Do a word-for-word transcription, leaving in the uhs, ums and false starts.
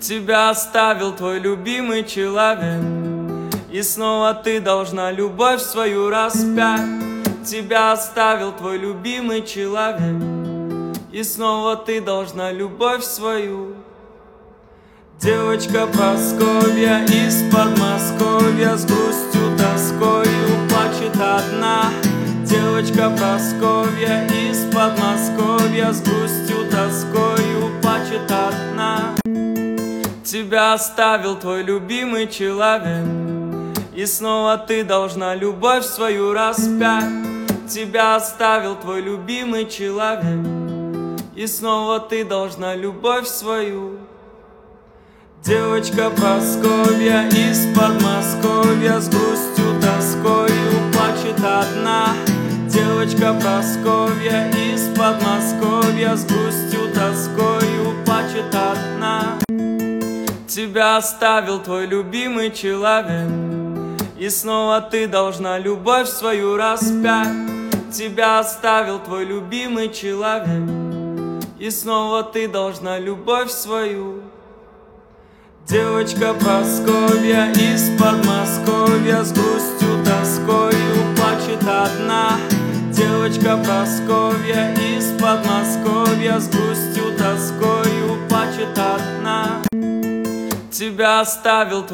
Тебя оставил твой любимый человек, и снова ты должна любовь свою распять. Тебя оставил твой любимый человек, и снова ты должна любовь свою. Девочка Прасковья из Подмосковья с грустью, тоскою плачет одна. Девочка Прасковья из Подмосковья с грустью, тоскою плачет одна. Тебя оставил твой любимый человек, и снова ты должна любовь свою распять. Тебя оставил твой любимый человек, и снова ты должна любовь свою. Девочка Прасковья из Подмосковья с грустью, тоскою плачет одна. Девочка Прасковья из Подмосковья с грустью, тоскою плачет одна. Тебя оставил твой любимый человек, и снова ты должна любовь свою распять. Тебя оставил твой любимый человек, и снова ты должна любовь свою. Девочка Прасковья из Подмосковья с грустью, тоскою плачет одна. Девочка Прасковья из Подмосковья с грустью, тоскою плачет одна. Тебя оставил твой